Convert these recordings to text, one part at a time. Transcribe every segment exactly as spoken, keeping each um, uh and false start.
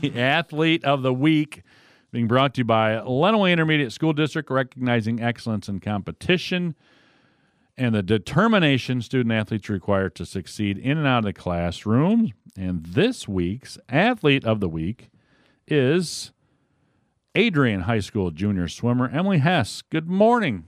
Athlete of the Week, being brought to you by Lenawee Intermediate School District, recognizing excellence in competition and the determination student-athletes require to succeed in and out of the classroom. And this week's Athlete of the Week is Adrian High School junior swimmer Emily Hess. Good morning.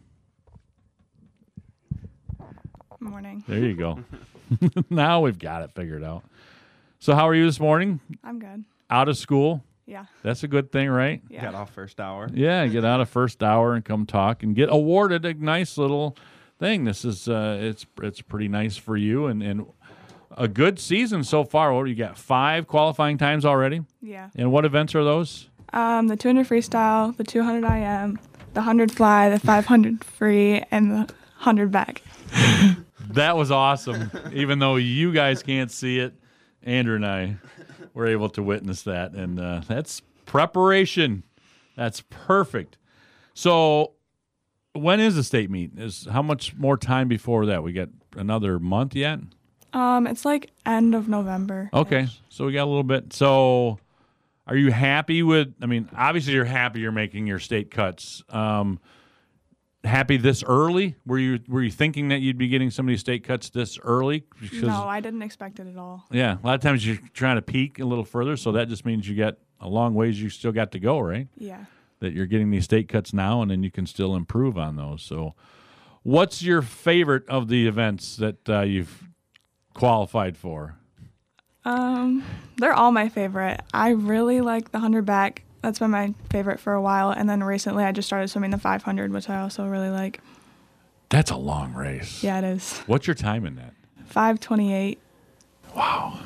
Morning. There you go. Now we've got it figured out. So how are you this morning? I'm good. Out of school? Yeah. That's a good thing, right? Yeah. Got off first hour. Yeah, get out of first hour and come talk and get awarded a nice little thing. This is uh, it's it's pretty nice for you and, and a good season so far. What do you got? Five qualifying times already? Yeah. And what events are those? Um, the two hundred freestyle, the two hundred I M, the one hundred fly, the five hundred free, and the one hundred back. That was awesome. Even though you guys can't see it, Andrew and I were able to witness that. And uh, that's preparation. That's perfect. So when is the state meet? Is how much more time before that? We got another month yet? Um, it's like end of November. Okay. So we got a little bit. So are you happy with, I mean, obviously you're happy you're making your state cuts. Um, happy this early? Were you were you thinking that you'd be getting some of these state cuts this early? Because, No, I didn't expect it at all. yeah, a lot of times you're trying to peak a little further, so that just means you got a long ways you still got to go, right? Yeah. That you're getting these state cuts now, and then you can still improve on those. So what's your favorite of the events that uh, you've qualified for? Um, they're all my favorite. I really like the one hundred back. That's been my favorite for a while. And then recently I just started swimming the five hundred, which I also really like. That's a long race. Yeah, it is. What's your time in that? five twenty-eight. Wow.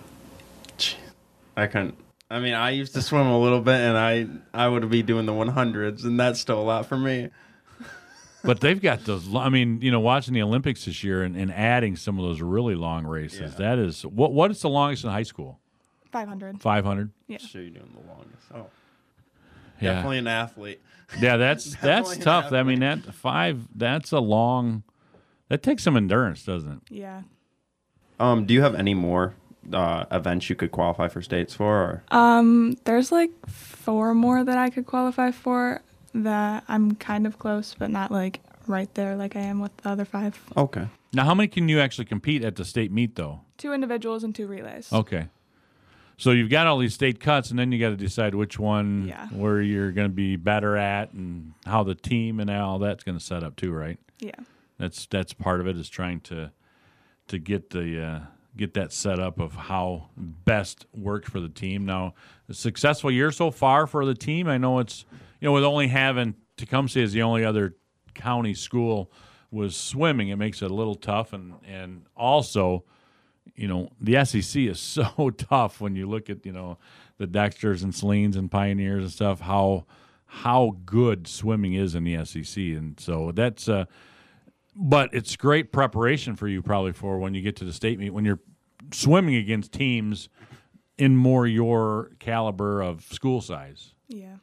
I couldn't. I mean, I used to swim a little bit, and I I would be doing the one hundreds, and that's still a lot for me. But they've got those, lo- I mean, you know, watching the Olympics this year and, and adding some of those really long races, Yeah. that is, what what is the longest in high school? five hundred. five hundred? Yeah. So you're doing the longest. Oh, Yeah. definitely an athlete. Yeah, that's that's Definitely an tough. I athlete. mean, that five, that's a long, that takes some endurance, doesn't it? Yeah. Um, do you have any more uh, events you could qualify for states for? Or? Um, there's like four more that I could qualify for that I'm kind of close, but not like right there like I am with the other five. Okay. Now, how many can you actually compete at the state meet, though? Two individuals and two relays. Okay. So you've got all these state cuts, and then you got to decide which one Yeah. where you're going to be better at and how the team and all that's going to set up too, right? Yeah. That's that's part of it, is trying to to get the uh, get that set up of how best works for the team. Now, a successful year so far for the team. I know it's, you know, with only having Tecumseh as the only other county school was swimming, it makes it a little tough, and and also, you know, the S E C is so tough when you look at, you know, the Dexters and Selenes and Pioneers and stuff, how how good swimming is in the S E C. And so that's uh but it's great preparation for you probably for when you get to the state meet, when you're swimming against teams in more your caliber of school size. Yeah.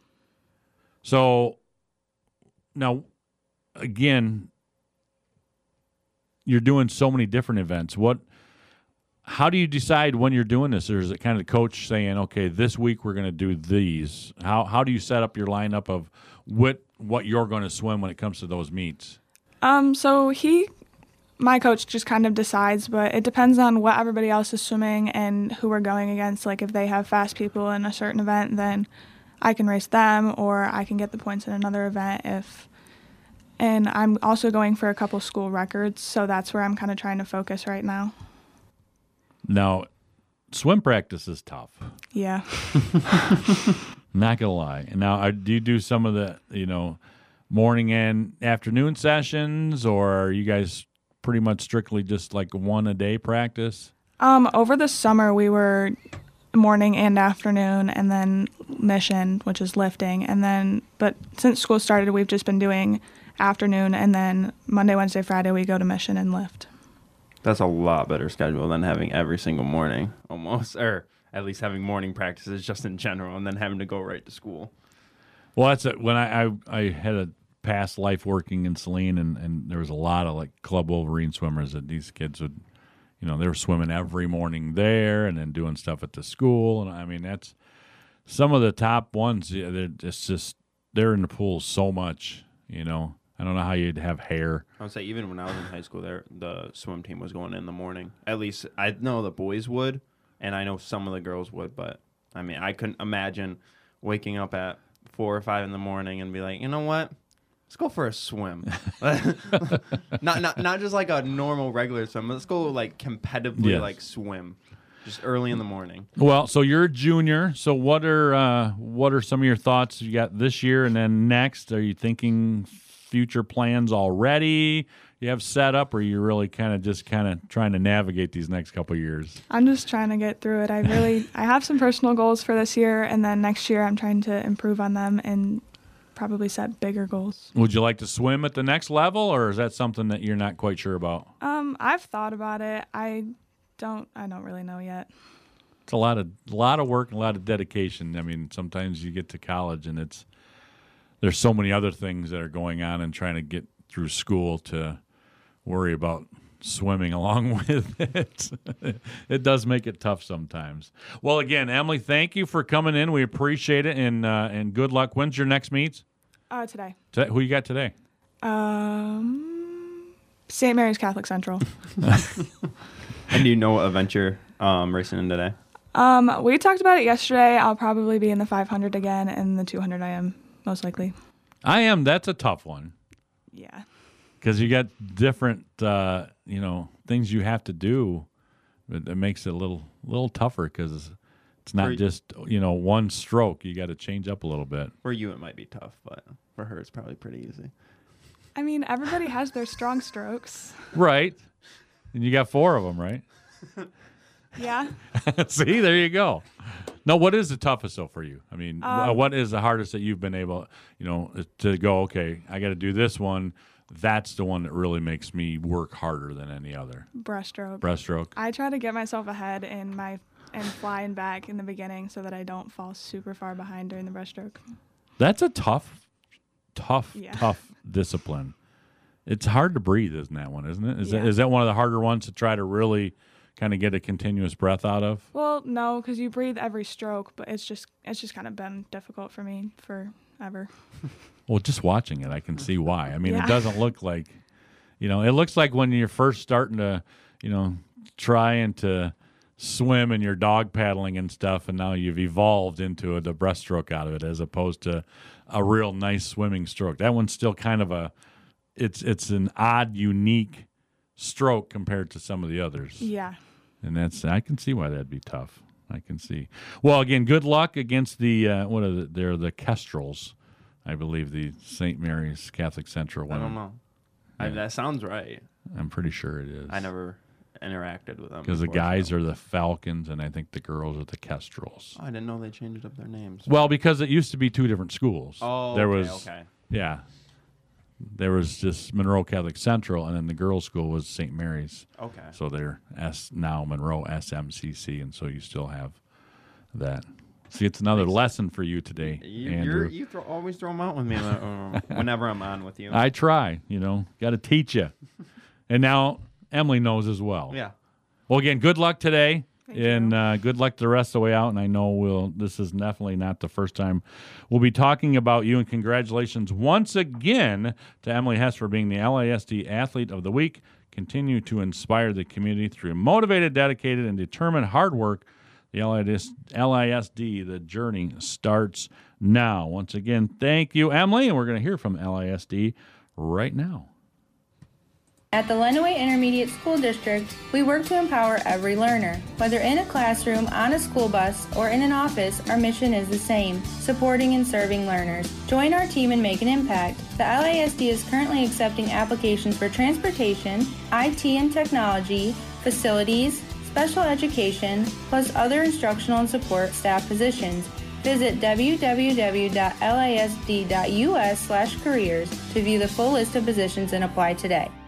So now, again, you're doing so many different events. What, how do you decide when you're doing this? Or is it kind of the coach saying, okay, this week we're going to do these? How how do you set up your lineup of what what you're going to swim when it comes to those meets? Um, so he, my coach just kind of decides, but it depends on what everybody else is swimming and who we're going against. Like if they have fast people in a certain event, then I can race them, or I can get the points in another event if, and I'm also going for a couple school records, so that's where I'm kind of trying to focus right now. Now, swim practice is tough. Yeah. Not gonna lie. And now, are, do you do some of the, you know, morning and afternoon sessions, or are you guys pretty much strictly just like one a day practice? Um, over the summer we were morning and afternoon, and then mission, which is lifting, and then but since school started, we've just been doing afternoon, and then Monday, Wednesday, Friday we go to mission and lift. That's a lot better schedule than having every single morning, almost, or at least having morning practices just in general, and then having to go right to school. Well, that's it. When I, I I had a past life working in Saline, and, and there was a lot of like Club Wolverine swimmers that these kids would, you know, they were swimming every morning there and then doing stuff at the school. And I mean, that's some of the top ones, yeah, they're it's just they're in the pool so much. You know, I don't know how you'd have hair. I would say even when I was in high school, there the swim team was going in the morning. At least I know the boys would, and I know some of the girls would. But I mean, I couldn't imagine waking up at four or five in the morning and be like, you know what? Let's go for a swim. not not not just like a normal regular swim. Let's go like competitively Yes. like swim, just early in the morning. Well, so you're a junior. So what are uh, what are some of your thoughts you got this year and then next? Are you thinking future plans already? You have set up, or are you really kind of just kind of trying to navigate these next couple of years? I'm just trying to get through it. I really I have some personal goals for this year, and then next year I'm trying to improve on them and probably set bigger goals. Would you like to swim at the next level, or is that something that you're not quite sure about? Um, I've thought about it. I don't I don't really know yet. It's a lot of a lot of work and a lot of dedication. I mean, sometimes you get to college and it's there's so many other things that are going on and trying to get through school to worry about swimming along with it. It does make it tough sometimes. Well, again, Emily, thank you for coming in. We appreciate it, and uh, and good luck. When's your next meets? Uh, today. Today? Who you got today? Um, Saint Mary's Catholic Central. And do you know what event you're um, racing in today? Um, we talked about it yesterday. I'll probably be in the five hundred again, and the two hundred I am most likely. I am. That's a tough one Yeah. because you got different, uh, you know, things you have to do. It, it makes it a little, little tougher because it's not For- just you know one stroke. You got to change up a little bit. For you, it might be tough, but for her, it's probably pretty easy. I mean, everybody has their strong strokes. Right. And you got four of them, right? Yeah. See, there you go. No, what is the toughest though for you? I mean, wh- Um, what is the hardest that you've been able, you know, to go? Okay, I got to do this one. That's the one that really makes me work harder than any other. Breaststroke. Breaststroke. I try to get myself ahead in my and fly and back in the beginning so that I don't fall super far behind during the breaststroke. That's a tough, tough, Yeah. tough discipline. It's hard to breathe, isn't that one? Isn't it? Is Yeah. that is that one of the harder ones to try to really kind of get a continuous breath out of? Well, no, because you breathe every stroke, but it's just it's just kind of been difficult for me forever. Well, just watching it, I can see why. I mean, Yeah. it doesn't look like, you know, it looks like when you're first starting to, you know, trying to swim and you're dog paddling and stuff, and now you've evolved into a, the breaststroke out of it as opposed to a real nice swimming stroke. That one's still kind of a, it's it's an odd, unique stroke compared to some of the others. Yeah. And that's, I can see why that'd be tough. I can see. Well, again, good luck against the, uh, what are the, they're the Kestrels, I believe, the Saint Mary's Catholic Central I women. don't know. I, Yeah. that sounds right. I'm pretty sure it is. I never interacted with them. Because the before, guys so- are the Falcons, and I think the girls are the Kestrels. Oh, I didn't know they changed up their names. Well, because it used to be two different schools. Oh, there okay, was, okay. yeah, there was just Monroe Catholic Central, and then the girls' school was Saint Mary's. Okay. So they're S now Monroe S M C C, and so you still have that. See, it's another lesson for you today, You, Andrew. you're, you throw, always throw them out with me uh, whenever I'm on with you. I try, you know, got to teach you. And now Emily knows as well. yeah. Well, again, good luck today, Thank and you. uh, good luck the rest of the way out. And I know we'll. This is definitely not the first time we'll be talking about you. And congratulations once again to Emily Hess for being the L I S D Athlete of the Week. Continue to inspire the community through motivated, dedicated, and determined hard work. The L I S D, the journey starts now. Once again, thank you, Emily, and we're going to hear from L I S D right now. At the Lenawee Intermediate School District, we work to empower every learner. Whether in a classroom, on a school bus, or in an office, our mission is the same, supporting and serving learners. Join our team and make an impact. The L I S D is currently accepting applications for transportation, I T and technology, facilities, special education, plus other instructional and support staff positions. Visit w w w dot l i s d dot u s slash careers to view the full list of positions and apply today.